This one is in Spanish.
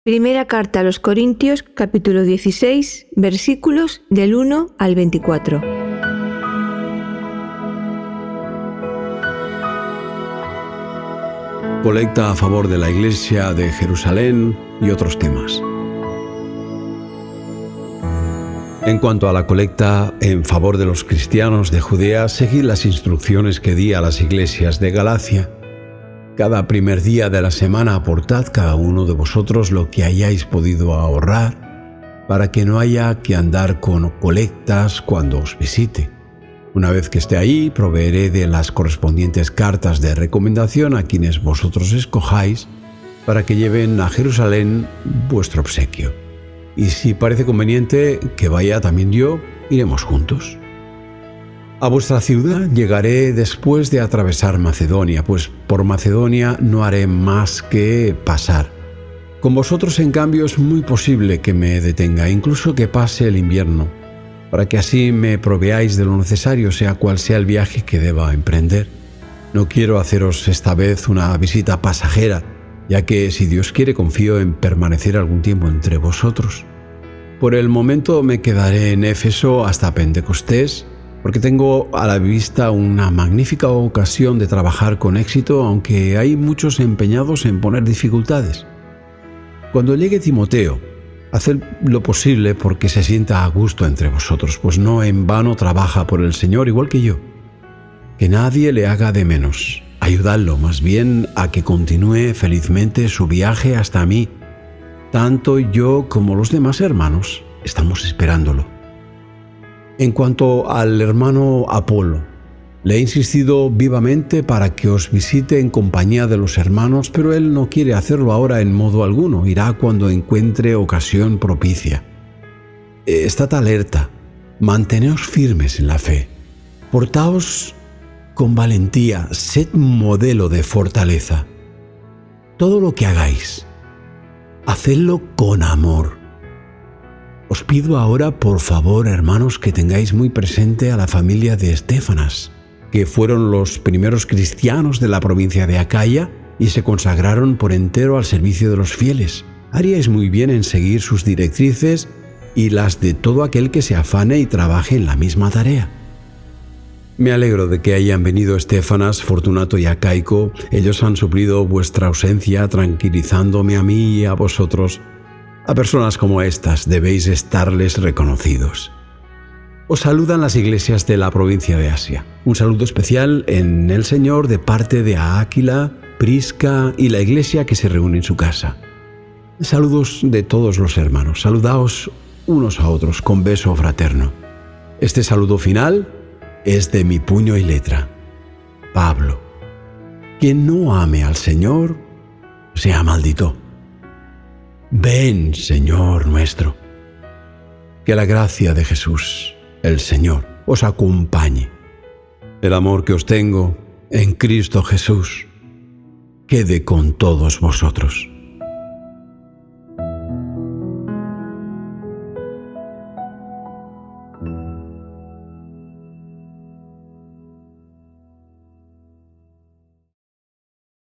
Primera carta a los Corintios, capítulo 16, versículos del 1 al 24. Colecta a favor de la Iglesia de Jerusalén y otros temas. En cuanto a la colecta en favor de los cristianos de Judea, seguid las instrucciones que di a las iglesias de Galacia. Cada primer día de la semana aportad cada uno de vosotros lo que hayáis podido ahorrar, para que no haya que andar con colectas cuando os visite. Una vez que esté ahí, proveeré de las correspondientes cartas de recomendación a quienes vosotros escojáis, para que lleven a Jerusalén vuestro obsequio. Y si parece conveniente que vaya también yo, iremos juntos. A vuestra ciudad llegaré después de atravesar Macedonia, pues por Macedonia no haré más que pasar. Con vosotros, en cambio, es muy posible que me detenga, incluso que pase el invierno, para que así me proveáis de lo necesario, sea cual sea el viaje que deba emprender. No quiero haceros esta vez una visita pasajera, ya que, si Dios quiere, confío en permanecer algún tiempo entre vosotros. Por el momento me quedaré en Éfeso hasta Pentecostés, porque tengo a la vista una magnífica ocasión de trabajar con éxito, aunque hay muchos empeñados en poner dificultades. Cuando llegue Timoteo, haced lo posible porque se sienta a gusto entre vosotros, pues no en vano trabaja por el Señor igual que yo. Que nadie le haga de menos. Ayudadlo más bien a que continúe felizmente su viaje hasta mí. Tanto yo como los demás hermanos estamos esperándolo. En cuanto al hermano Apolo, le he insistido vivamente para que os visite en compañía de los hermanos, pero él no quiere hacerlo ahora en modo alguno. Irá cuando encuentre ocasión propicia. Estad alerta, manteneos firmes en la fe, portaos con valentía, sed modelo de fortaleza. Todo lo que hagáis, hacedlo con amor. Os pido ahora, por favor, hermanos, que tengáis muy presente a la familia de Estéfanas, que fueron los primeros cristianos de la provincia de Acaya y se consagraron por entero al servicio de los fieles. Haríais muy bien en seguir sus directrices y las de todo aquel que se afane y trabaje en la misma tarea. Me alegro de que hayan venido Estéfanas, Fortunato y Acaico. Ellos han suplido vuestra ausencia, tranquilizándome a mí y a vosotros. A personas como estas debéis estarles reconocidos. Os saludan las iglesias de la provincia de Asia. Un saludo especial en el Señor de parte de Áquila, Prisca y la iglesia que se reúne en su casa. Saludos de todos los hermanos. Saludaos unos a otros con beso fraterno. Este saludo final es de mi puño y letra. Pablo. Quien no ame al Señor, sea maldito. Ven, Señor nuestro. Que la gracia de Jesús, el Señor, os acompañe. El amor que os tengo en Cristo Jesús quede con todos vosotros.